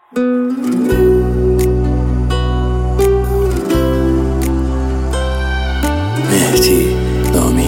Mehdi Nami.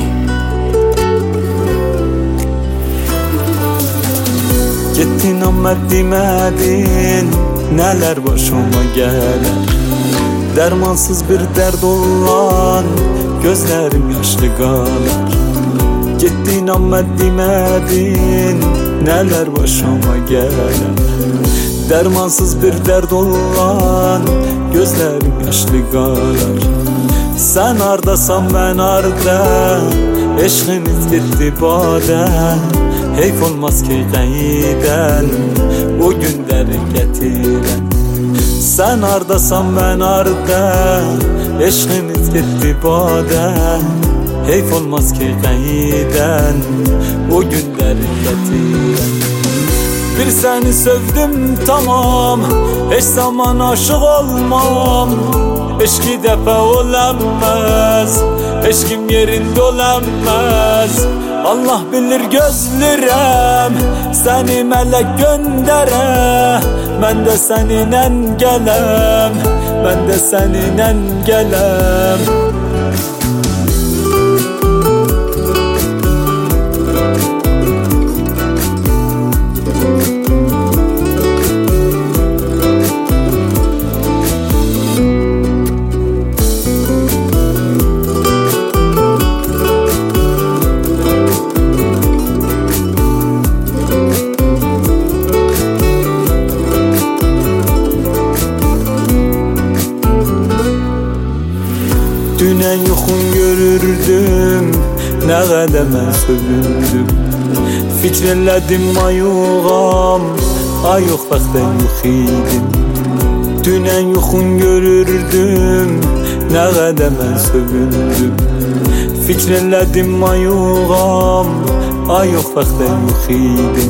Gittin ama demedin neler başıma gelir. Dermansız bir dert olan gözlerim yaşlı kalır. Gittin ama demedin neler başıma gelir. Dermansız bir dert olan gözlerim yaşlı kalır. Sen ardasan ben arda, eşkiniz gitti bade. Heyf olmaz ki gayden o günleri getiren. Sen ardasan ben arda, eşkiniz gitti bade. Heyf olmaz ki gayden o günleri getiren. Bir seni sevdim tamam, hiç zaman aşık olmam. Eşki defa olamaz, eşkim yerinde olamaz. Allah bilir gözlerim seni melek göndere. Ben de seninle gelem, ben de seninle gelem. Dünen yoxun görürdüm, ne kadar mən sövündüm. Fikrlədim ayuğam, ayuq vaxtən yox idim. Dünen yoxun görürdüm, ne kadar mən sövündüm. Fikrlədim ayuğam, ayuq vaxtən yox idim.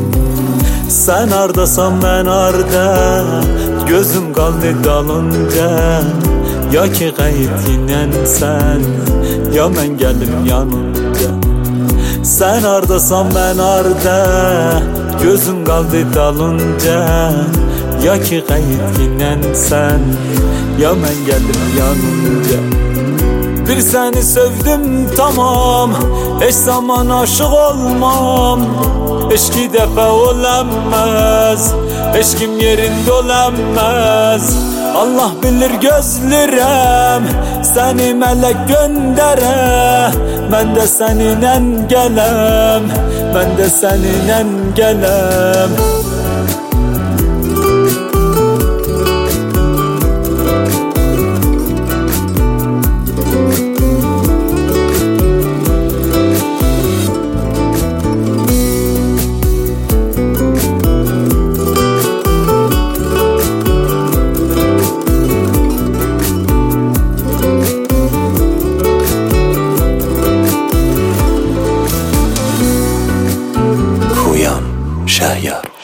Sen ardasan ben arda, gözüm qaldı dalınca. Ya ki qayıtinen sen, ya mən gəlim yanınca. Sen ardasan ben arda, gözüm qaldı dalınca. Ya ki qayıtinen sen, ya mən gəlim yanınca. Bir seni sevdim tamam, hiç zaman aşık olmam. Eşki defa olamaz, eşkim yerinde olamaz. Allah bilir gözlerim seni melek göndere. Ben de seninle gelem, ben de seninle gelem. Şahyar.